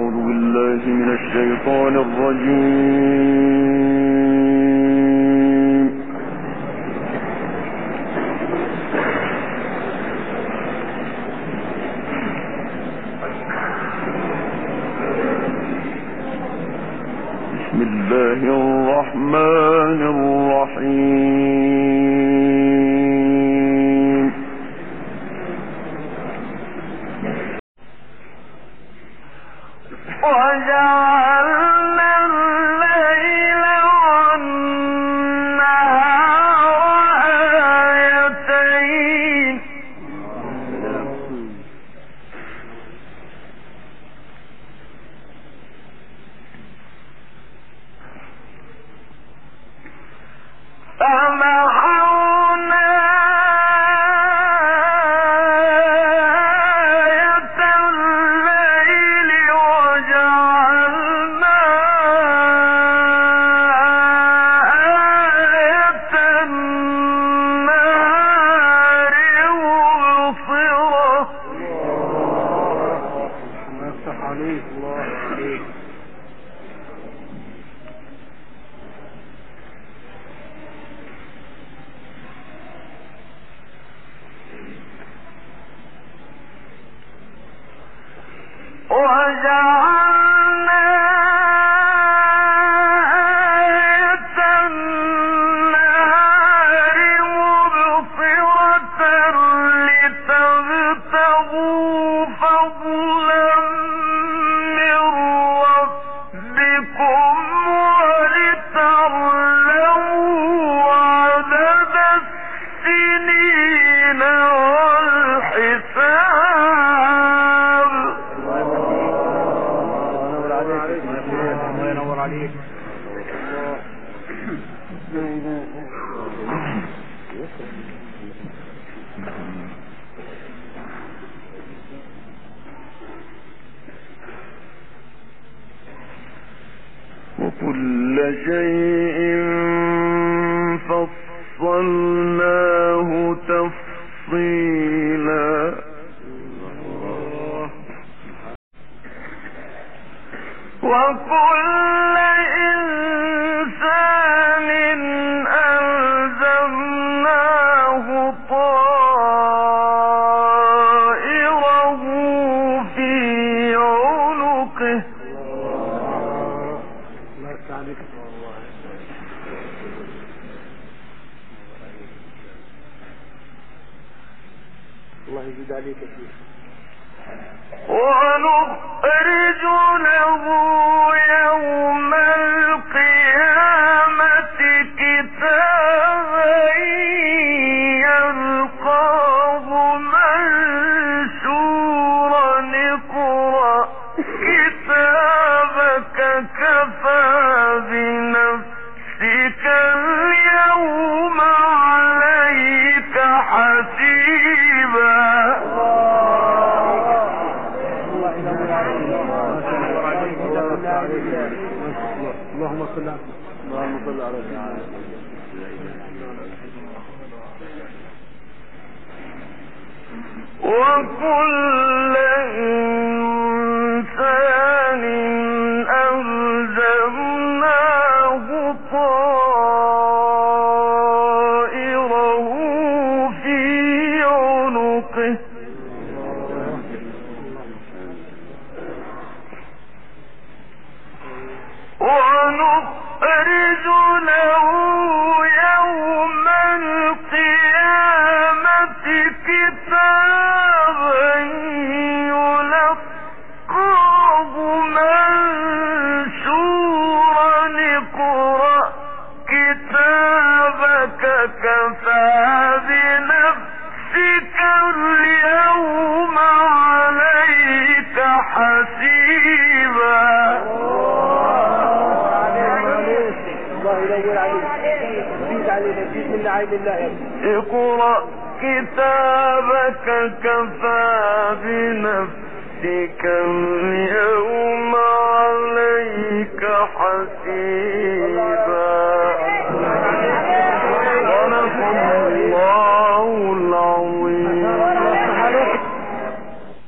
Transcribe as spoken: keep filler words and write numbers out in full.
أعوذ بالله من الشيطان الرجيم. بسم الله الرحمن الرحيم. وجعلنا الليل والنهار آيتين فمحونا وكل شيء فصلناه تفصيلا وكل إنسان ألزمناه طائره في عنقه الله يزيد عليك فيه. ونخرج له يوم القيامة كتابا يلقاه منشورا اقرأ كتابك كفى بنفسك اليوم عليك حسيبا. اللهم صل على اللهم صل على وكل إنسان ألزمناه طائره في عنقه ونخرج له يوم القيامة كتابا يلقاه منشورا اقرأ كتابك كفى بنفسك اليوم عليك حسيبا. اقرأ كتابك كفى بنفسك اليوم عليك حسيبا.